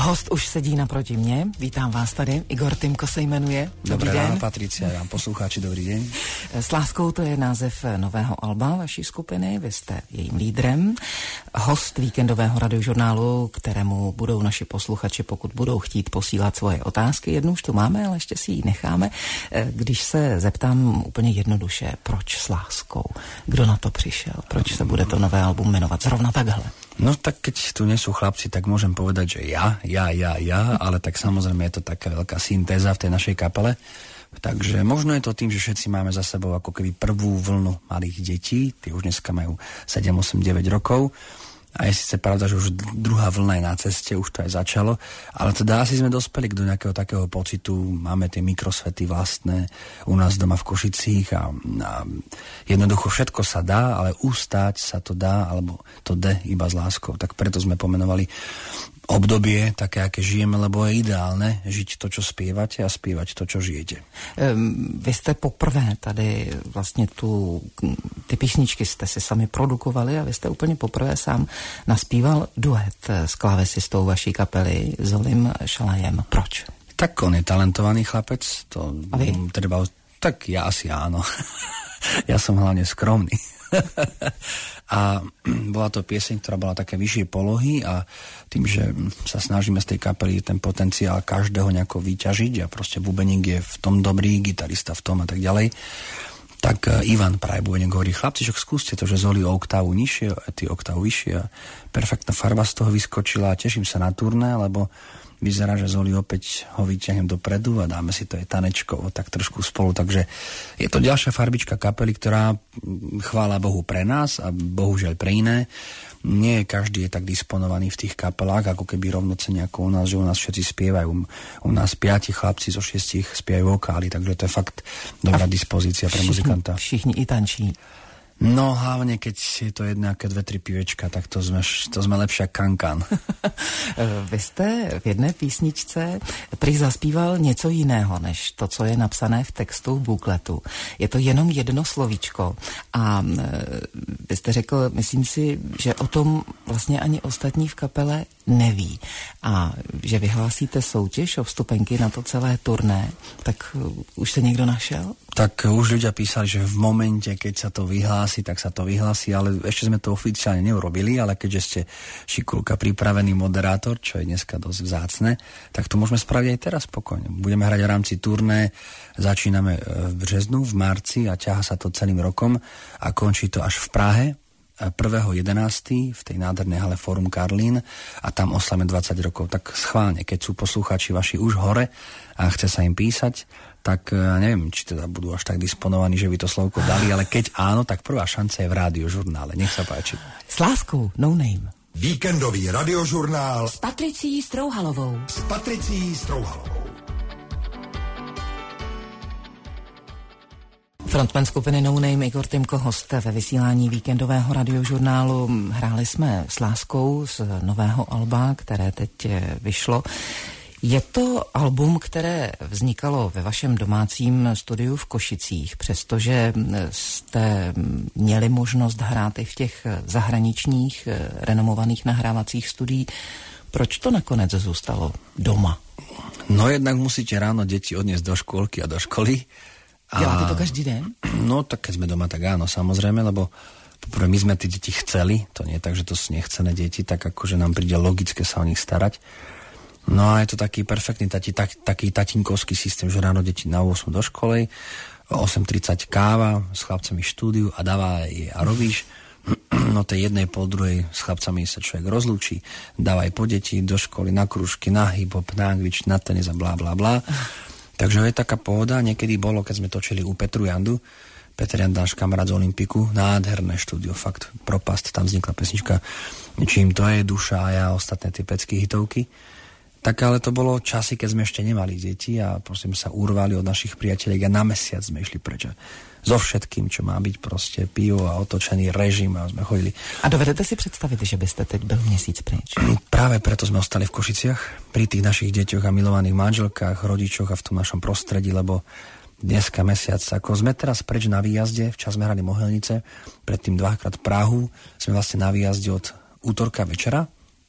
Host už sedí naproti mně. Vítám vás tady. Igor Tymko se jmenuje. Dobrý den. Patricia, já posluchači, dobrý den. S láskou, to je název nového alba vaší skupiny. Vy jste jejím lídrem. Host víkendového radiožurnálu, kterému budou naši posluchači, pokud budou chtít posílat svoje otázky. Jednu už tu máme, ale ještě si ji necháme. Když se zeptám úplně jednoduše, proč s láskou? Kdo na to přišel? Proč se bude to nové album jmenovat zrovna takhle? No tak keď tu nie sú chlapci, tak môžem povedať, že ja, ale tak samozrejme je to taká veľká syntéza v tej našej kapele. Takže možno je to tým, že všetci máme za sebou ako keby prvú vlnu malých detí, tí už dneska majú 7, 8, 9 rokov. A je síce pravda, že už druhá vlna je na ceste, už to aj začalo, ale teda asi sme dospeli do nejakého takého pocitu, máme tie mikrosvety vlastné u nás doma v Košicích a jednoducho všetko sa dá, ale ustáť sa to dá, alebo to jde iba s láskou. Tak preto sme pomenovali obdobie, také, aké žijeme, lebo je ideálne žiť to, čo spievate a spievať to, čo žijete. Vy jste poprvé tady vlastně ty písničky jste si sami produkovali a vy jste úplně poprvé sám naspíval duet s klávesistou vaší kapely Zolim Šalajem. Proč? Tak on je talentovaný chlapec. A vy? Tak ja asi áno. Ja som hlavne skromný. A bola to pieseň, ktorá bola také vyššie polohy a tým, že sa snažíme z tej kapely ten potenciál každého nejako vyťažiť a proste bubeník je v tom dobrý, gitarista v tom a tak ďalej, tak Ivan práve bubeník hovorí, chlapci, že skúste to, že Zoli o oktávu nižšie a ty oktávu vyššie a perfektná farba z toho vyskočila a teším sa na turné, lebo vyzerá, že Zoli opäť ho vyťahnem dopredu a dáme si to aj tanečkovo tak trošku spolu. Takže je to ďalšia farbička kapely, ktorá chvála Bohu pre nás a bohužiaľ pre iné. Nie každý je tak disponovaný v tých kapelách, ako keby rovnocene ako u nás, že u nás všetci spievajú. U nás 5 chlapci zo 6 spievajú vokály, takže to je fakt dobrá dispozícia pre muzikanta. Všichni i tančí. No hlavne, keď je to jednaké 2-3 pivečka, tak to sme lepšia kankan. Vy jste v jedné písničce prý zaspíval něco jiného, než to, co je napsané v textu, v bukletu. Je to jenom jedno slovíčko. A vy jste řekl, myslím si, že o tom vlastně ani ostatní v kapele neví. A že vyhlásíte soutěž o vstupenky na to celé turné, tak už se někdo našel? Tak už ľudia písali, že v momente, keď sa to vyhlási, tak sa to vyhlási, ale ešte sme to oficiálne neurobili, ale keďže ste šikulka pripravený moderátor, čo je dneska dosť vzácne, tak to môžeme spraviť aj teraz spokojne. Budeme hrať v rámci turné, začíname v březnu, v marci a ťaha sa to celým rokom a končí to až v Prahe 1.11. v tej nádhernej hale Forum Karlín a tam osláme 20 rokov. Tak schválne, keď sú poslucháči vaši už hore a chce sa im písať, tak neviem, či teda budú až tak disponovaní, že by to slovko dali, ale keď áno, tak prvá šanca je v radiožurnále. Nech sa páči. S láskou, no name. Víkendový radiožurnál s Patricií Strouhalovou. Frontman skupiny No Name Igor Tymko, host ve vysílání víkendového radiožurnálu. Hráli jsme s láskou z nového alba, které teď vyšlo. Je to album, které vznikalo ve vašem domácím studiu v Košicích, přestože jste měli možnost hrát i v těch zahraničních renomovaných nahrávacích studií. Proč to nakonec zůstalo doma? No jednak musíte ráno deti odniesť do škôlky a do školy. Děláte to každý den? No tak keď sme doma, tak áno, samozrejme, lebo poprvé my sme tí deti chceli, to nie je tak, že to sú nechcené deti, tak akože nám príde logické sa o nich starať. No a je to taký perfektný taký tatinkovský systém, že ráno deti na 8 do školy, o 8:30 káva, s chlapcami štúdiu a dávaj a robíš. No tej 1:30 s chlapcami sa človek rozlúči, dávaj po deti do školy, na krúžky, na hip-hop, na anglič, na tenis a blá, blá, blá. Takže je taká pohoda. Niekedy bolo, keď sme točili u Petru Jandu, Peter Janda, náš kamarát z Olympiku, nádherné štúdio, fakt propast, tam vznikla pesnička Čím to je, Duša a ja, ostatné tie pecky hitovky. Tak ale to bolo časy, keď sme ešte nemali deti a prosím sa urvali od našich priateľiek a na mesiac sme išli preč. So všetkým, čo má byť proste pivo a otočený režim a sme chodili. A dovedete si predstaviť, že byste teď byl měsíc preč? Práve preto sme ostali v Košiciach, pri tých našich deťoch a milovaných manželkách, rodičoch a v tom našom prostredí, lebo dneska mesiac, ako sme teraz preč na výjazde, včas sme hrali Mohelnice, predtým 2-krát Prahu, sme vlastne na výjazde od útorka večera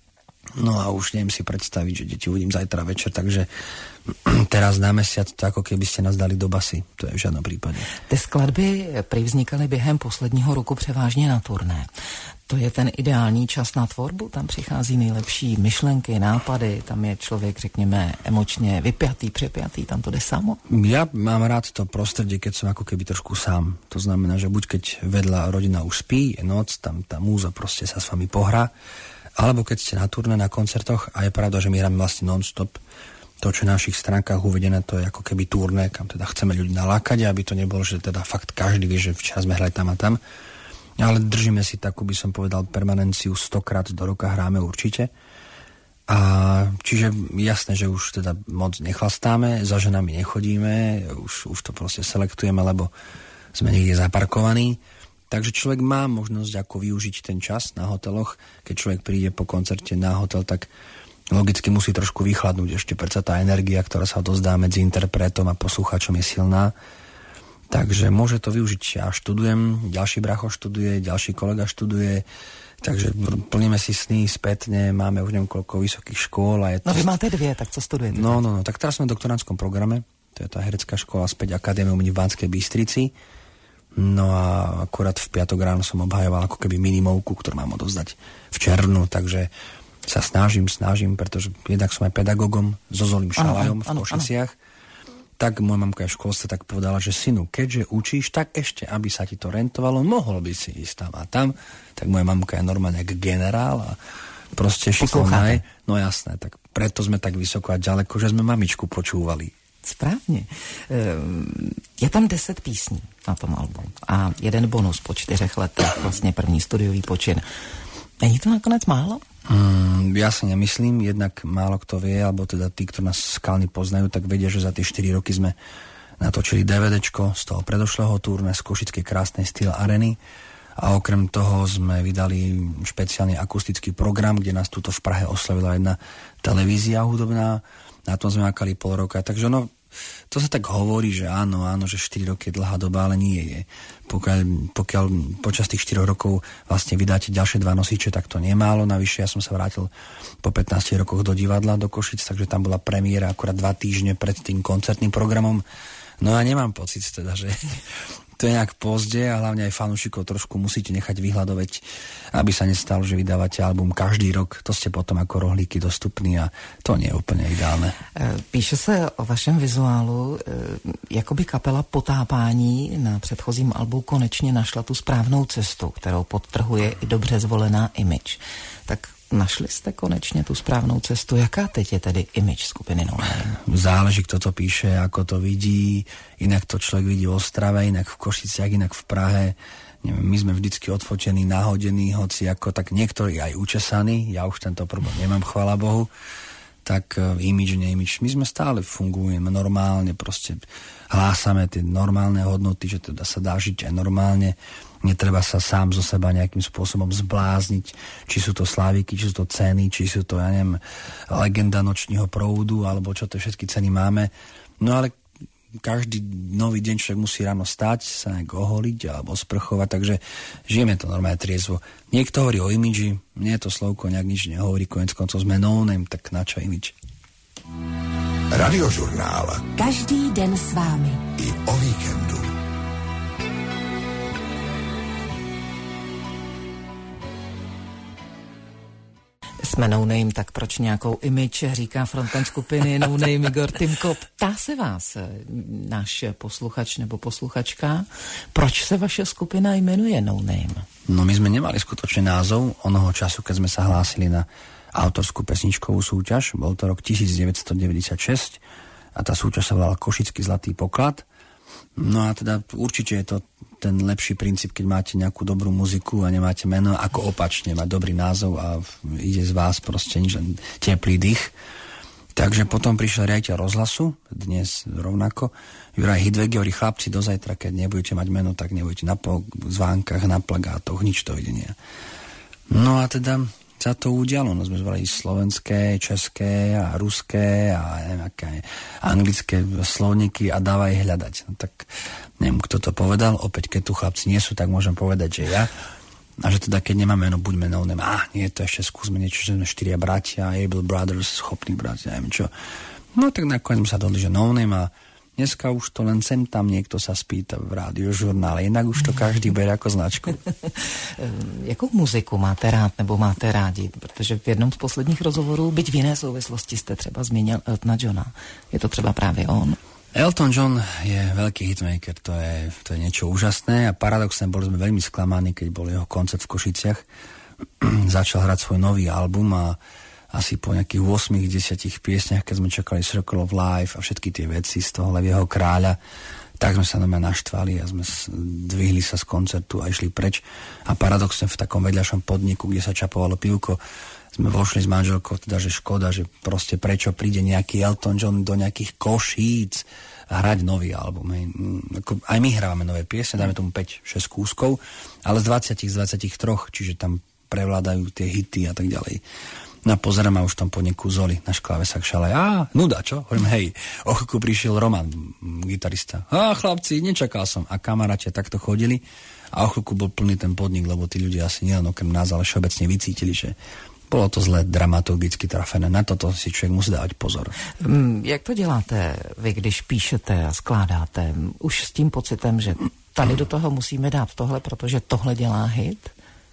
No a už neviem si predstaviť, že deti uvidím zajtra večer, takže teraz na mesiac to ako keby ste nás dali do basy. To je v žádnom prípade. Ty skladby vznikaly během posledního roku převážně na turné. To je ten ideální čas na tvorbu? Tam přichází nejlepší myšlenky, nápady, tam je člověk, řekněme, emočně vypjatý, přepjatý, tam to jde samo? Ja mám rád to prostredie, keď som ako keby trošku sám. To znamená, že buď keď vedľa rodina už spí, je noc, tam tá múza proste sa s vami pohrá, alebo keď ste na turné, na koncertoch, a je pravda, že my hráme vlastne non-stop. To, čo na našich stránkach uvedené, to je ako keby turné, kam teda chceme ľudí nalákať, aby to nebolo, že teda fakt každý vie, že včera sme hrali tam a tam. Ale držíme si takú, by som povedal, permanenciu 100-krát do roka hráme určite. A čiže jasné, že už teda moc nechlastáme, za ženami nechodíme, už to proste selektujeme, lebo sme niekde zaparkovaní. Takže človek má možnosť ako využiť ten čas na hoteloch. Keď človek príde po koncerte na hotel, tak logicky musí trošku vychladnúť. Ešte predsa tá energia, ktorá sa dozdá medzi interpretom a poslucháčom, je silná. Takže môže to využiť. Ja študujem, ďalší bracho študuje, ďalší kolega študuje, takže plníme si sny spätne, máme už neviem koľko vysokých škôl. A je to... No vy máte dvě, tak co studujete? No, tak teraz sme v doktorantskom programe, to je tá herecká škola späť Akadémie umení v Banskej Bystrici. No a akurát v piatok ráno som obhajoval ako keby minimovku, ktorú mám odovzdať v červnu, takže sa snažím, pretože jednak som aj pedagogom so Zolím Šalajom v Košiciach. Tak moja mamka v školstve tak povedala, že synu, keďže učíš, tak ešte, aby sa ti to rentovalo, mohol by si ísť tam a tam. Tak moja mamka je normálne jak generál a proste šikovná je. No jasné, tak preto sme tak vysoko a ďaleko, že sme mamičku počúvali. Správně. Je tam 10 písní na tom albu a jeden bonus po 4 letech, vlastně první studiový počin. Není to nakonec málo? Ja si nemyslím, jednak málo kto vie, alebo teda tí, ktorí nás skalní poznajú, tak vedia, že za tie 4 roky sme natočili DVDčko z toho predošlého turné z košickej krásnej Steel Areny a okrem toho sme vydali špeciálny akustický program, kde nás tuto v Prahe oslavila jedna televízia hudobná. Na tom sme makali pol roka, takže to sa tak hovorí, že áno, že 4 roky je dlhá doba, ale nie je. Pokiaľ počas tých 4 rokov vlastne vydáte ďalšie 2 nosiče, tak to nemálo. Navyše ja som sa vrátil po 15 rokoch do divadla, do Košic, takže tam bola premiéra akurát 2 týždne pred tým koncertným programom. No a nemám pocit teda, že to je nejak pozde a hlavne aj fanúšikov trošku musíte nechať vyhľadovať, aby sa nestalo, že vydávate album každý rok. To ste potom ako rohlíky dostupní a to nie je úplně ideálne. Píše se o vašem vizuálu, jakoby kapela Potápání na předchozím albu konečně našla tu správnou cestu, kterou podtrhuje i dobře zvolená image. Tak našli jste konečně tu správnou cestu. Jaká teď je tedy image skupiny No Name? Záleží, kto to píše, ako to vidí. Inak to človek vidí v Ostrave, inak v Košiciach, inak v Prahe. Neviem, my sme vždycky odfotení, nahodení, hoci ako tak niektorí aj učesaní. Ja už tento problém nemám, chvála Bohu. Tak image, neimage. My sme stále fungujeme normálne, proste hlásame tie normálne hodnoty, že teda sa dá žiť aj normálne. Netreba sa sám zo seba nejakým spôsobom zblázniť, či sú to sláviky, či sú to ceny, či sú to, ja neviem, legenda nočního proudu, alebo čo to všetky ceny máme. No ale každý nový deň človek musí ráno stať, sa nejak oholiť alebo sprchovať, takže žijeme to normálne triezvo. Niekto hovorí o imidži, mne to slovko nejak nič nehovorí, konec koncov sme no name, tak na čo imidž? Radiožurnál. Každý den s vámi. I o víkendu. Jsme No Name, tak proč nějakou image, říká frontman skupiny No Name Igor Timko. Ptá se vás náš posluchač nebo posluchačka, proč se vaše skupina jmenuje No Name? No my sme nemali skutočne názov onoho času, keď sme sa hlásili na autorskú pesničkovú súťaž. Bol to rok 1996 a tá súťaž sa volala Košický zlatý poklad. No a teda určite je to ten lepší princíp, keď máte nejakú dobrú muziku a nemáte meno, ako opačne, mať dobrý názov a ide z vás proste nič, len teplý dých. Takže potom prišiel riaditeľ rozhlasu, dnes rovnako, Juraj Hidvegi, hovorí, chlapci, do zajtra, keď nebudete mať meno, tak nebudete na zvánkach, na plagátoch, nič dovidenia. No a teda sa to udialo, no sme zvolili slovenské, české a ruské a nejaké anglické slovníky a dávaj hľadať. No tak neviem, kto to povedal, opäť keď tu chlapci nie sú, tak môžem povedať, že ja. A že teda keď nemáme, no buďme No Name. Nie, to ešte skúsme niečo, že sme 4 bratia, Able Brothers, schopní bratia, neviem čo. No tak nakoniec sme sa dohodli, že No Name, a dneska už to len sem tam niekto sa spýta v Radiožurnále, inak už to každý bere ako značku. Jakou muziku máte rád nebo máte rádi? Protože v jednom z posledních rozhovorů, byť v jiné souvislosti, jste třeba zmínil Eltona Johna. Je to třeba právě on? Elton John je veľký hitmaker, to je niečo úžasné, a paradoxne boli sme veľmi sklamaní, keď bol jeho koncert v Košiciach. Začal hrať svoj nový album a asi po nejakých 8-10 piesniach, keď sme čakali Circle of Life a všetky tie veci z toho Levieho kráľa, tak sme sa na mňa naštvali a sme dvihli sa z koncertu a išli preč. A paradoxne v takom vedľašom podniku, kde sa čapovalo pivko, sme vošli s manželkou, teda, že škoda, že proste prečo príde nejaký Elton John do nejakých Košíc a hrať nový album. Aj my hrávame nové piesne, dáme tomu 5-6 kúskov, ale z 23, čiže tam prevládajú tie hity a tak ďalej. No a pozerám, a už tam po nieku Zoli, náš klávesák šalaj. Nuda, čo? Hovorím, hej, o chvíľku prišiel Roman, gitarista. Chlapci, nečakal som. A kamaráti takto chodili a o chvíľku bol plný ten podnik, lebo tí ľudia asi nielen okrem nás, ale všeobecne vycítili, že bylo to zle dramaturgicky trafené. Na toto si člověk musí dávat pozor. Jak to děláte vy, když píšete a skládáte? Už s tím pocitem, že tady do toho musíme dát tohle, protože tohle dělá hit?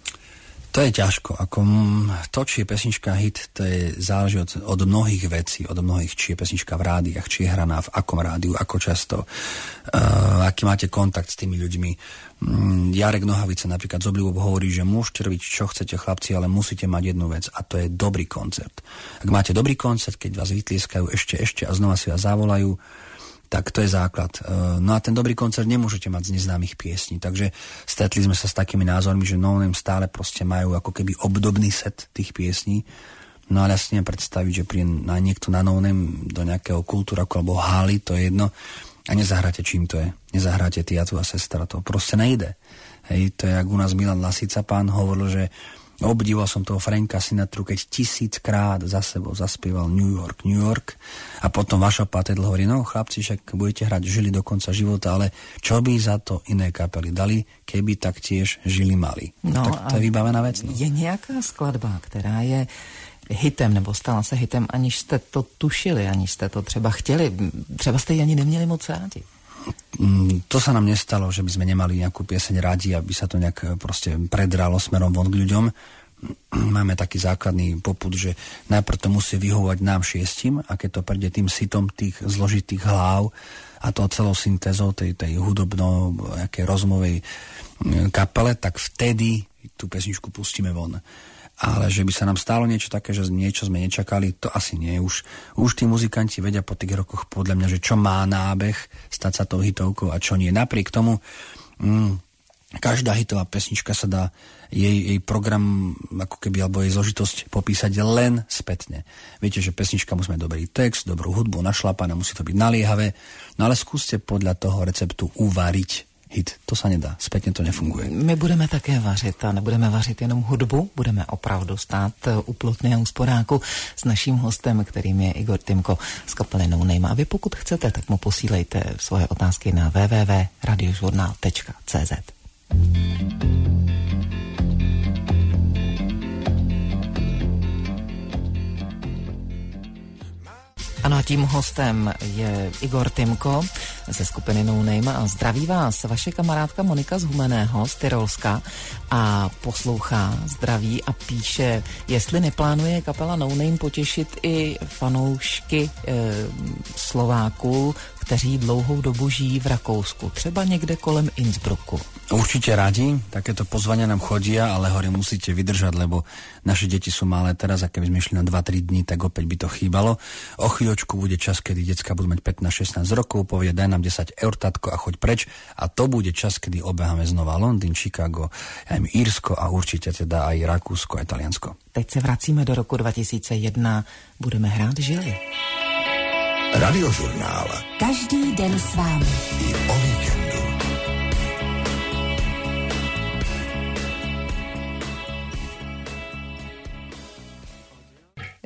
To je ťažko. To, či je pesnička hit, to je záleží od mnohých vecí, od mnohých, či je pesnička v rádiách, či je hraná v akom rádiu, ako často, aký máte kontakt s tými ľuďmi. Jarek Nohavica napríklad z Obľubou hovorí, že môžete robiť, čo chcete, chlapci, ale musíte mať jednu vec, a to je dobrý koncert. Ak máte dobrý koncert, keď vás vytlieskajú ešte a znova si vás zavolajú, tak to je základ. No a ten dobrý koncert nemôžete mať z neznámych piesní. Takže stretli sme sa s takými názormi, že No Name stále proste majú ako keby obdobný set tých piesní. No ale ja si neviem predstaviť, že príde niekto na No Name do nejakého kultúraku alebo haly, to je jedno, a nezahráte, čím to je. Nezahráte Ty a tvoja sestra, to proste nejde. Hej, to je, jak u nás Milan Lasica pán hovoril, že obdivoval som toho Franka Sinatru, keď 1000-krát za sebou zaspieval New York, New York, a potom Vašo Patetl hovorí, no chlapci, však budete hrať žili do konca života, ale čo by za to iné kapely dali, keby taktiež žili mali. No, tak to je vybavená vec. No. Je nějaká skladba, která je hitem, nebo stala se hitem, aniž jste to tušili, aniž jste to třeba chtěli, třeba jste ji ani neměli moc rádi? To sa nám nestalo, že by sme nemali nejakú pieseň rádi, aby sa to nejak proste predralo smerom von k ľuďom. Máme taký základný popud, že najprv to musí vyhovovať nám 6, a keď to príde tým sitom tých zložitých hlav a to celou syntézou tej hudobno nejakej rozmovej kapele, tak vtedy tú pesničku pustíme von. Ale že by sa nám stalo niečo také, že niečo sme nečakali, to asi nie. Už tí muzikanti vedia po tých rokoch podľa mňa, že čo má nábeh stať sa tou hitovkou a čo nie. Napriek tomu každá hitová pesnička sa dá jej program ako keby, alebo jej zložitosť popísať len spätne. Viete, že pesnička musí mať dobrý text, dobrú hudbu, našlapané, musí to byť naliehavé, no ale skúste podľa toho receptu uvariť hit. To sa nedá, spätne to nefunguje. My budeme také vařit a nebudeme vařit jenom hudbu, budeme opravdu stát u plotny a u sporáku s naším hostem, kterým je Igor Timko z kapely No Name. A vy pokud chcete, tak mu posílejte svoje otázky na www.radiožurnal.cz. Ano, a tím hostem je Igor Timko ze skupiny No Name a zdraví vás vaše kamarádka Monika z Humenného, z Tyrolska, a poslouchá, zdraví a píše, jestli neplánuje kapela No Name potěšit i fanoušky Slováků, kteří dlouhou dobu žijí v Rakousku, třeba někde kolem Innsbrucku. Určite radi, takéto pozvania nám chodia, ale hore musíte vydržať, lebo naše deti sú malé teraz, a keby sme išli na 2-3 dní, tak opäť by to chýbalo. O chvíľočku bude čas, kedy decka budú mať 15-16 rokov, povedia, daj nám 10 eur, tatko, a choď preč, a to bude čas, kedy obeháme znova Londýn, Chicago, Írsko a určite teda aj Rakúsko a Taliansko. Teď se vracíme do roku 2001, budeme hrát Žili. Radiožurnál. Každý den s vámi. I o víkendu.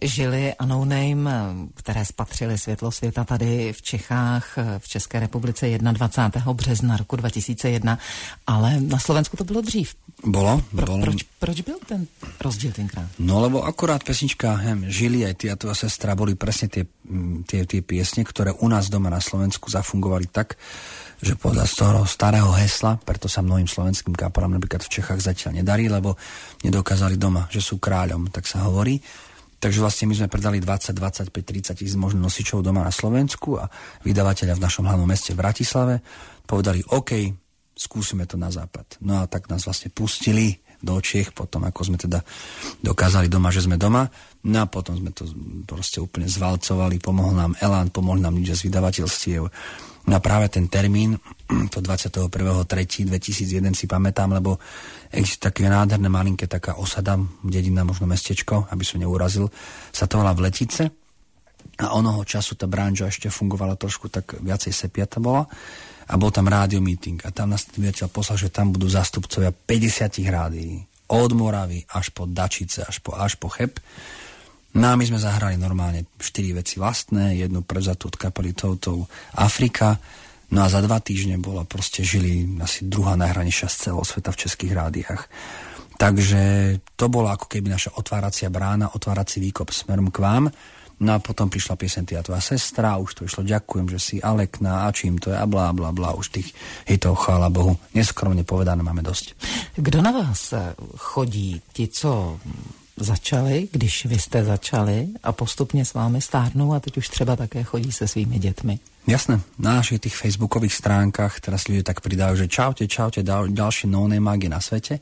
žili a No Name, které spatřili světlo světa tady v Čechách, v České republice 21. března roku 2001, ale na Slovensku to bylo dřív. Bolo. Proč byl ten rozdíl tenkrát? No lebo akurát pesnička Žili aj ty a tvoja sestra boli presne tie piesne, ktoré u nás doma na Slovensku zafungovali tak, že podľa toho starého hesla, preto sa mnohým slovenským kapelám napríklad v Čechách zatiaľ nedarí, lebo nedokázali doma, že sú kráľom, tak sa hovorí. Takže vlastne my sme predali 20, 25, 30 tisíc možno nosičov doma na Slovensku a vydavateľia v našom hlavnom meste v Bratislave povedali OK, skúsime to na západ. No a tak nás vlastne pustili do Čiech, potom ako sme teda dokázali doma, že sme doma. No a potom sme to proste úplne zvalcovali, pomohol nám Elán, pomohli nám ľudia z vydavateľstiev. No a práve ten termín, to 21.3.2001 si pamätám, lebo existuje také nádherné malinké taká osada, dedina, možno mestečko, aby som neurazil, sa to volá Vletice. A onoho času tá branža ešte fungovala trošku tak viacej sepiata bola. A bol tam rádio meeting a tam nás vydateľ poslal, že tam budú zástupcovia 50 rádií. Od Moravy až po Dačice, až po Cheb. No a my sme zahrali normálne 4 veci vlastné, jednu prevzatú od kapely Toutou Afrika. No a za 2 týždne bola proste Žili asi druhá najhranejšia z celého sveta v českých rádiách. Takže to bola ako keby naša otváracia brána, otvárací výkop smerom k vám. No a potom prišla pieseň Ty a tvoja sestra, už to išlo ďakujem, že si Alekna a čím to je a blá, blá, blá, už tých hitov, chvála Bohu, neskromne povedané máme dosť. Kdo na vás chodí? Ti, co začali, když vy jste začali a postupně s vámi stárnou a teď už třeba také chodí se svými dětmi? Jasné, na našich tých facebookových stránkach teraz ľudia tak pridávajú, že čaute, ďalší No Name mágy na svete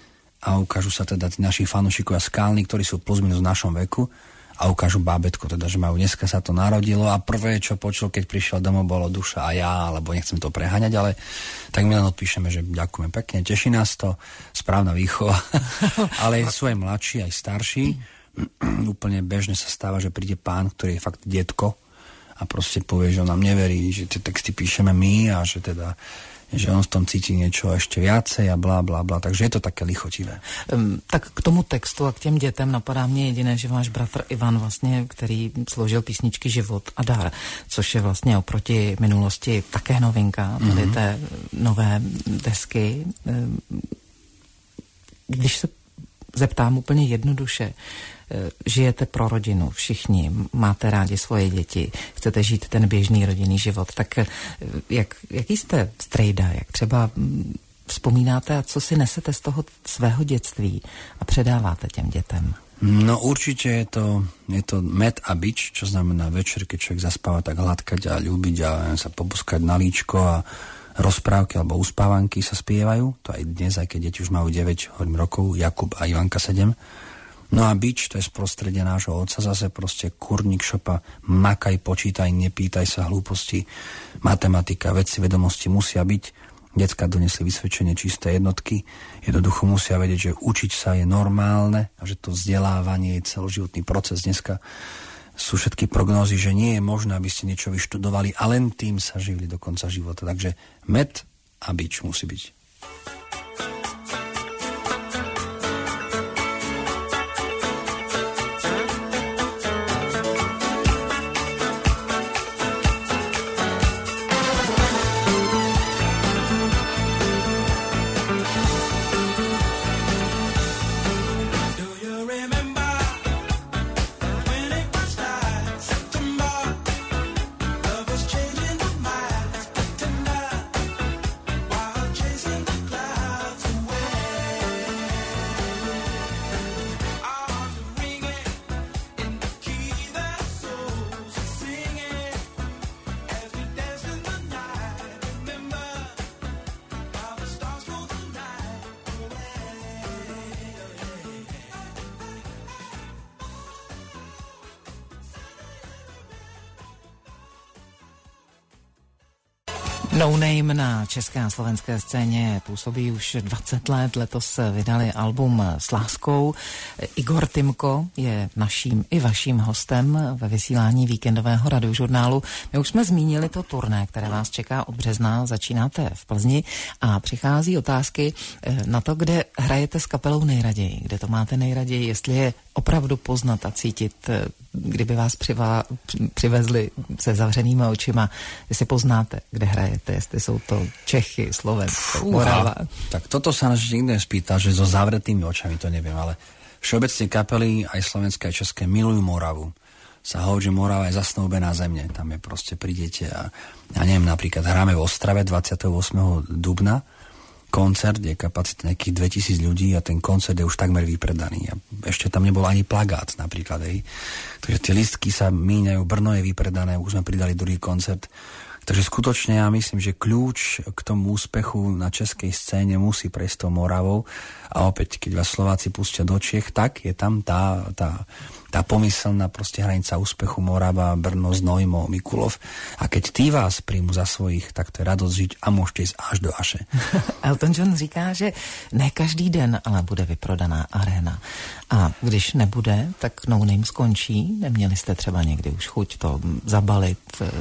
a ukážu sa teda tí naši fanúšikovia skalní, ktorí sú plus minus v našom veku a ukážu bábätko, teda, že majú dneska sa to narodilo a prvé, čo počul, keď prišiel domov, bolo Duša a ja, alebo nechcem to preháňať, ale tak my len odpíšeme, že ďakujeme pekne, teší nás to, správna výchova, ale sú aj mladší, aj starší. Úplne bežne sa stáva, že príde pán, ktorý je fakt detko a proste povie, že on nám neverí, že tie texty píšeme my a že teda že on v tom cítí niečo ešte viacej a blá, blá, blá. Takže je to také lichotivé. Tak k tomu textu a k těm dětem napadá mě jediné, že váš bratr Ivan vlastně, který složil písničky Život a dar, což je vlastně oproti minulosti také novinka, tady té nové desky. Když se zeptám úplně jednoduše, žijete pro rodinu, všichni, máte rádi svoje děti, chcete žít ten běžný rodinný život, tak jaký jste strejda, jak třeba vzpomínáte a co si nesete z toho svého dětství a předáváte těm dětem? No určite je to med a bič, čo znamená večer, keď človek zaspáva, tak hladkať a ľúbiť a sa pobuskať na líčko a rozprávky alebo uspávanky sa spievajú. To aj dnes, aj keď deti už majú 9 rokov, Jakub a Ivanka 7. No a bič, to je z prostredia nášho otca zase proste kurník šopa, makaj, počítaj, nepýtaj sa hlúposti, matematika, veci, vedomosti musia byť. Decká donesli vysvedčenie čisté jednotky, jednoducho musia vedieť, že učiť sa je normálne a že to vzdelávanie je celoživotný proces. Dneska sú všetky prognózy, že nie je možné, aby ste niečo vyštudovali a len tým sa živili do konca života. Takže med a bič musí byť. Chasing the clouds. No Name na české a slovenské scéně působí už 20 let. Letos vydali album S láskou. Igor Timko je naším i vaším hostem ve vysílání víkendového radiožurnálu. My už jsme zmínili to turné, které vás čeká od března. Začínáte v Plzni a přichází otázky na to, kde hrajete s kapelou nejraději, kde to máte nejraději, jestli je opravdu poznat a cítit, kdyby vás přivezli se zavřenýma očima, jestli poznáte, kde hrajete, jestli jsou to Čechy, Slovensko, Morava. Tak toto sa nás nikto nespýta, že so zavretými očami to neviem, ale všeobecne kapely, aj slovenské, aj české, milujú Moravu. Sa hovorí, že Morava je zasnúbená zemne, tam je proste prídete a ja neviem, napríklad hráme v Ostrave 28. dubna, koncert, je kapacita nejakých 2000 ľudí a ten koncert je už takmer vypredaný. A ešte tam nebol ani plagát napríklad. Takže tie listky sa míňajú, Brno je vypredané, už sme pridali druhý koncert. Takže skutočne ja myslím, že kľúč k tomu úspechu na českej scéne musí prejsť tou Moravou. A opäť, keď vás Slováci pustia do Čiech, tak je tam tá pomyselná proste hranica úspechu Morava, Brno, Znojmo, Mikulov. A keď tí vás príjmu za svojich, tak to je radosť žiť a môžete ísť až do Aše. Elton John říká, že ne každý den, ale bude vyprodaná aréna. A když nebude, tak No Name skončí. Neměli jste třeba někdy už chuť to zabalit?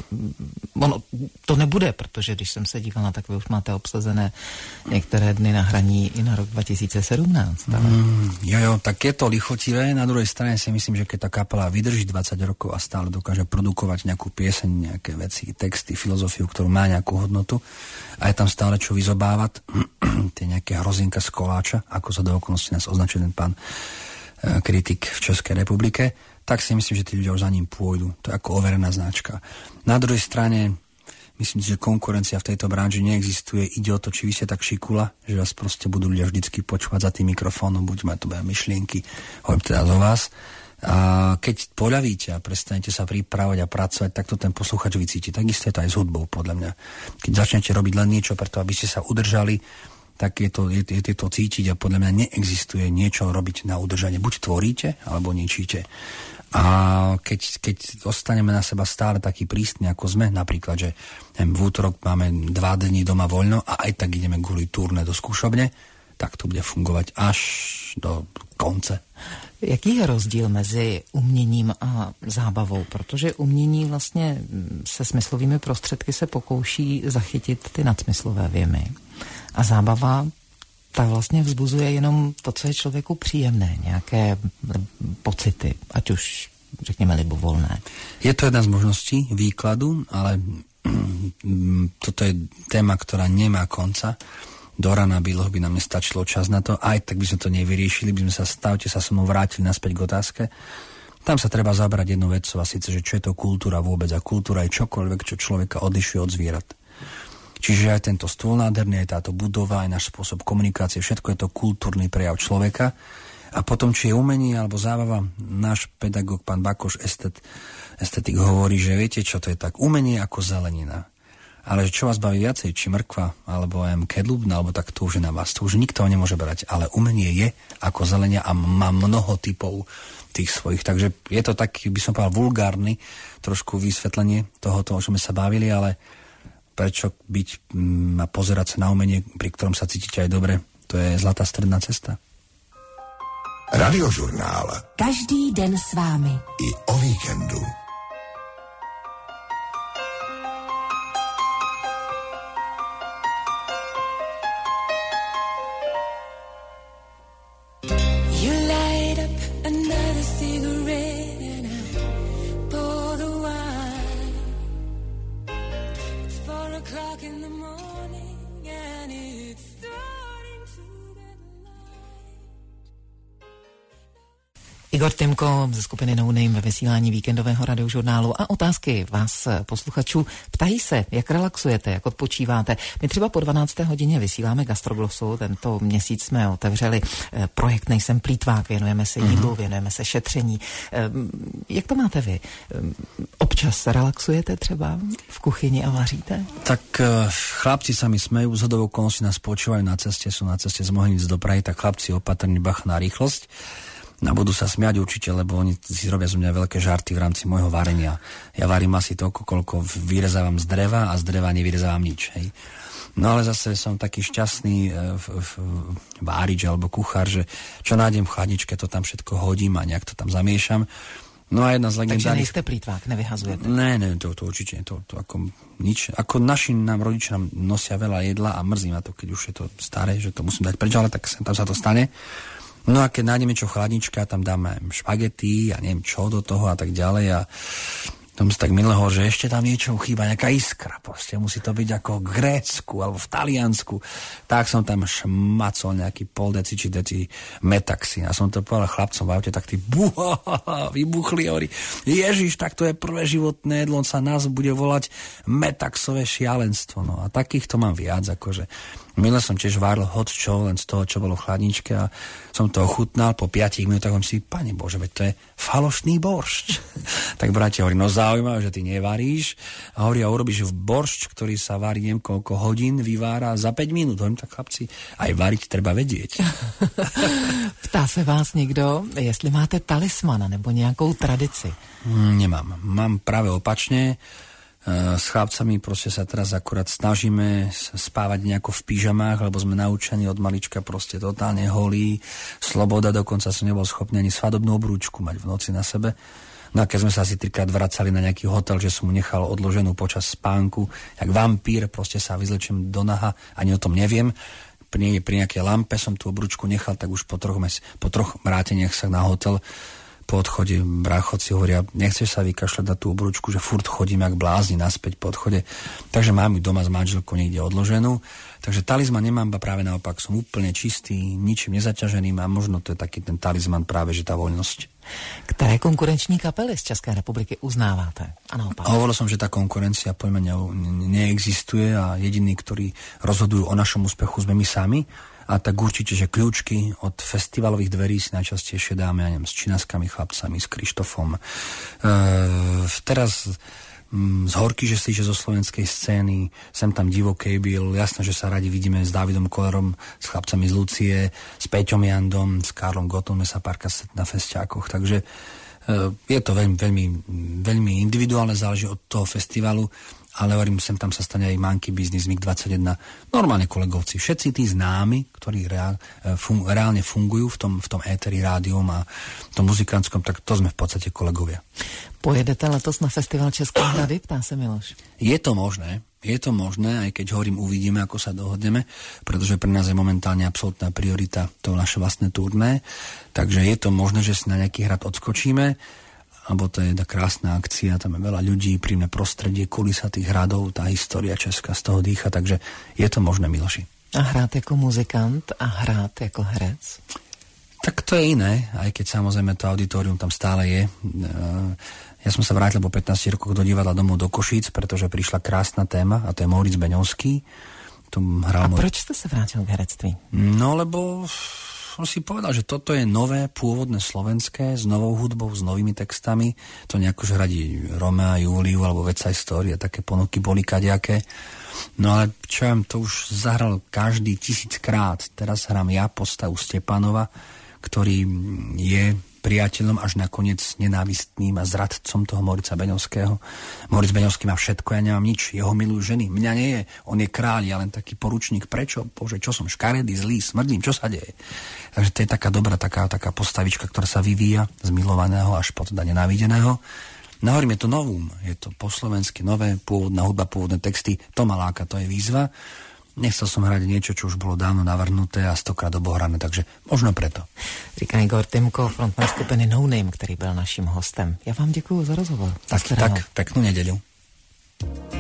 Ono to nebude, protože když jsem se dívala, tak vy už máte obsazené některé dny na hraní i na rok 2017. Jo, tak je to lichotivé. Na druhej strane si myslím, že keď tá kapela vydrží 20 rokov a stále dokáže produkovať nejakú pieseň, nejaké veci, texty, filozofiu, ktorú má nejakú hodnotu a je tam stále čo vyzobávať, tie nejaké hrozinka z koláča, ako sa do okolnosti nás označil ten pán kritik v Českej republike, tak si myslím, že tí ľudia už za ním pôjdu. To je ako overená značka. Na druhej strane myslím si, že konkurencia v tejto branži neexistuje. Ide o to, či vy ste tak šikula, že vás proste budú ľudia vždycky počúvať za tým mikrofónom, buď mať to myšlienky, hovorím teda zo vás. A keď poľavíte a prestanete sa pripravovať a pracovať, tak to ten posluchač vycíti. Takisto je to aj s hudbou, podľa mňa. Keď začnete robiť len niečo preto, aby ste sa udržali, tak je to cítiť a podľa mňa neexistuje niečo robiť na udržanie. Buď tvoríte, alebo ničíte. A keď ostaneme na seba stále taký prísny, ako sme, napríklad, že v útorok máme 2 dni doma voľno a aj tak ideme kvôli turné do skúšobne, tak to bude fungovať až do konce. Jaký je rozdíl mezi uměním a zábavou? Protože umění vlastně se smyslovými prostředky se pokouší zachytit ty nadsmyslové věmy. A zábava, ta vlastně vzbuzuje jenom to, co je člověku příjemné, nějaké pocity, ať už řekněme libovolné. Je to jedna z možností výkladu, ale toto je téma, ktorá nemá konca. Do rana by nám nestačilo čas na to, aj tak by sme to nevyriešili, by sme sa stavte sa so mnou vrátili naspäť k otázke. Tam sa treba zabrať jednu vec, a síce, že čo je to kultúra vôbec, a kultúra je čokoľvek, čo človeka odlišuje od zvierat. Čiže aj tento stôl nádherný, aj táto budova, aj náš spôsob komunikácie, všetko je to kultúrny prejav človeka. A potom, či je umenie alebo zábava, náš pedagóg, pán Bakoš, estetik hovorí, že viete, čo to je tak, umenie ako zelenina. Ale čo vás baví viacej, či mrkva, alebo kedlubna, alebo tak to už je na vás. To už nikto nemôže brať. Ale umenie je ako zelenia a má mnoho typov tých svojich. Takže je to taký, by som povedal, vulgárny trošku vysvetlenie tohoto, o čom sme sa bavili, ale prečo byť a pozerať sa na umenie, pri ktorom sa cítite aj dobre, to je zlatá stredná cesta. Radiožurnál. Každý den s vámi. I o víkendu. Igor Timko ze skupiny No Name ve vysílání víkendového radiožurnálu a otázky vás posluchačů ptají se, jak relaxujete, jak odpočíváte. My třeba po 12. hodině vysíláme Gastroglosu, tento měsíc jsme otevřeli projekt Nejsem plýtvák, věnujeme se jídlu, věnujeme se šetření. Jak to máte vy? Občas relaxujete třeba v kuchyni a vaříte? Tak chlapci sa mi smejú, z hodou okolností nás počúvajú na ceste, sú na ceste z Mohnic do Prahy, tak chlapci opatrný, bacha na rýchlosť. No budú sa smiať určite, lebo oni si robia zo mňa veľké žarty v rámci môjho varenia. Ja varím asi toľko, koľko vyrezávam z dreva a z dreva nevyrezávam nič. Hej. No ale zase som taký šťastný várič alebo kuchár, že čo nájdem v chladničke, to tam všetko hodím a nejak to tam zamiešam. No a jedna z legendárnych... Takže nejste plýtvák, nevyhazujete? Ne, to určite, to ako nič. Ako našim rodičia nám nosia veľa jedla a mrzí ma to, keď už je to staré, že to musím dať preč, ale tak tam sa to stane. No a keď nájdeme čo chladnička, tam dáme špagety a neviem čo do toho a tak ďalej a tam sa tak minulého, že ešte tam niečo chýba, nejaká iskra, proste musí to byť ako v Grécku alebo v Taliansku. Tak som tam šmacol nejaký pol deci či deci metaxy a som to povedal chlapcom v aute, tak tí vybuchli, hovorí, Ježiš, tak to je prvé životné jedlo, on sa nás bude volať metaxové šialenstvo. No a takýchto mám viac, akože minule som tiež váril hot čo, len z toho, čo bolo v chladničke a som to ochutnal po 5 minútach, hovorím si, Pane Bože, veď to je falošný boršč. Tak bratia hovorí, no zaujímavé, že ty nevaríš a hovorí, a urobíš boršč, ktorý sa varí neviem koľko hodín, vyvára za 5 minút. Hovorím, tak chlapci, aj variť treba vedieť. Ptá se vás někdo, jestli máte talismana nebo nějakou tradici? Nemám. Mám práve opačne. S chlapcami proste sa teraz akurát snažíme spávať nejako v pyžamách, lebo sme naučení od malička proste totálne holí. Sloboda, dokonca som nebol schopný ani svadobnú obrúčku mať v noci na sebe. No a keď sme sa asi 3-krát vracali na nejaký hotel, že som mu nechal odloženú počas spánku, jak vampír, proste sa vyzlečím do naha, ani o tom neviem. Pri nejakej lampe som tú obrúčku nechal, tak už po troch vráteniach sa na hotel po odchode bráchoci hovoria, nechceš sa vykašľať na tú obrúčku, že furt chodím jak blázni naspäť po odchode. Takže mám ju doma s manželkou niekde odloženú. Takže talizman nemám, práve naopak som úplne čistý, ničím nezaťažený a možno to je taký ten talizman práve, že tá voľnosť. Které konkurenční kapely z České republiky uznáváte? A naopak. Hovoril som, že tá konkurencia poďme neexistuje a jediní, ktorí rozhodujú o našom úspechu, sme my sami. A tak určite, že kľúčky od festivalových dverí si najčastejšie dáme, ja neviem, s činaskými chlapcami, s Krištofom. Teraz z Horky, že si, že zo slovenskej scény, sem tam Divokej byl, jasné, že sa radi vidíme s Dávidom Kolerom, s chlapcami z Lucie, s Peťom Jandom, s Karlom Gotom, sa párka na festiákoch, takže je to veľmi, veľmi, veľmi individuálne, záleží od toho festivalu, ale hovorím, sem tam sa stane aj Monkey Business, MiG-21, normálne kolegovci, všetci tí známi, ktorí reálne fungujú v tom éteri, rádium a v tom muzikantskom, tak to sme v podstate kolegovia. Pojedete letos na festival České hrady, ptá se Miloš? Je to možné, aj keď hovorím, uvidíme, ako sa dohodneme, pretože pre nás je momentálne absolútna priorita to naše vlastné turné, takže je to možné, že si na nejaký hrad odskočíme, lebo to je jedna krásna akcia, tam je veľa ľudí, príjemné prostredie, kulisa tých hradov, tá história česká z toho dýcha, takže je to možné, Miloši. A hrát jako muzikant a hrát jako herec? Tak to je iné, aj keď samozrejme to auditorium tam stále je. Ja som sa vrátil po 15 rokoch do divadla domov do Košíc, pretože prišla krásna téma a to je Moritz Beňovský. Proč ste sa vrátil k herectví? No, lebo som si povedal, že toto je nové, pôvodné slovenské, s novou hudbou, s novými textami. To nejako, že radí Romea, Júliu alebo West Side Story a také ponuky boli kadejaké. No ale čo ja, to už zahral každý 1000-krát. Teraz hrám ja postavu Stepanova, ktorý je priateľom až nakoniec nenávistným a zradcom toho Morica Beňovského. Moritz Beňovský má všetko, ja nemám nič. Jeho milujú ženy. Mňa nie je. On je kráľ, ja len taký poručník. Prečo? Bože, čo som škaredý, zlý, smrdím, čo sa deje? Takže to je taká dobrá, taká postavička, ktorá sa vyvíja z milovaného až po teda nenávideného. No hovorím, je to novum. Je to po slovensky nové, pôvodná hudba, pôvodné texty. To ma láka, to je výzva. Nechcel som hrať niečo, čo už bolo dávno navrhnuté a 100krát obohrané, takže možno preto. Říká Igor Timko, frontman skupiny No Name, který byl naším hostem. Já vám děkuju za rozhovor. Tak, peknú nedeľu.